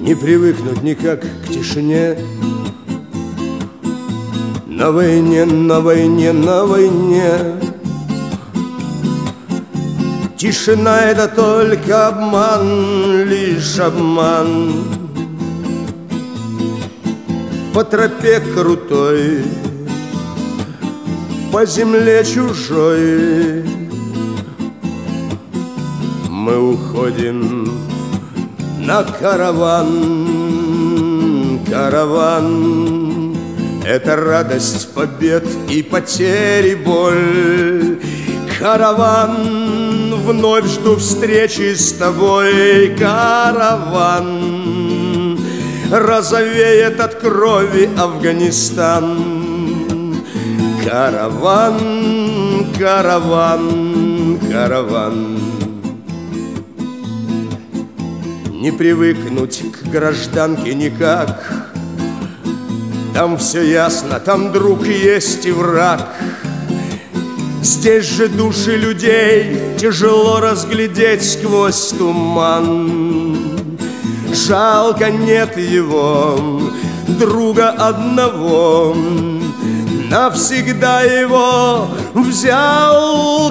Не привыкнуть никак к тишине. На войне, на войне, на войне. Тишина — это только обман, лишь обман. По тропе крутой, по земле чужой мы уходим на караван. Караван — это радость побед и потери, боль. Караван, вновь жду встречи с тобой. Караван, розовеет от крови Афганистан. Караван, караван, караван. Не привыкнуть к гражданке никак. Там все ясно, там друг есть и враг. Здесь же души людей тяжело разглядеть сквозь туман. Жалко нет его, друга одного. Навсегда его взял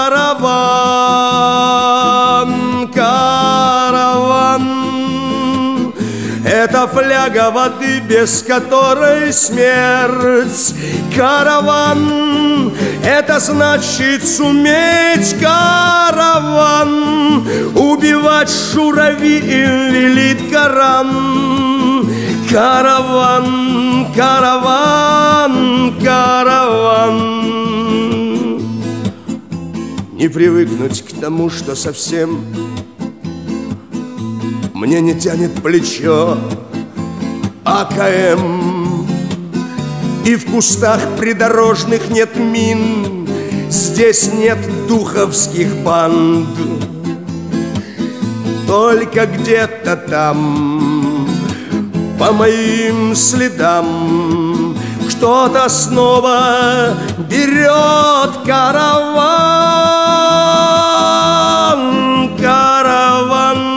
караван. Караван — это фляга воды, без которой смерть. Караван — это значит суметь. Караван — убивать шурави им велит Коран. Караван, караван, караван. Не привыкнуть к тому, что совсем мне не тянет плечо АКМ. И в кустах придорожных нет мин. Здесь нет духовских банд. Только где-то там, по моим следам, кто-то снова берет караван. Караван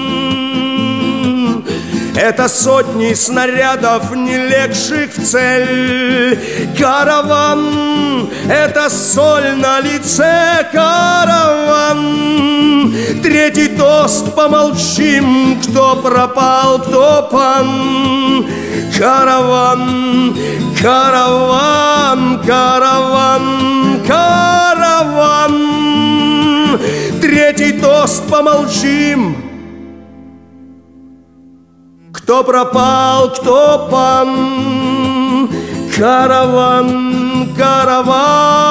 — это сотни снарядов, не легших в цель. Караван — это соль на лице. Караван — третий тост, помолчим, кто пропал, кто пан. Караван, караван, караван, караван. Третий тост, помолчим, кто пропал, кто пан. Караван, караван.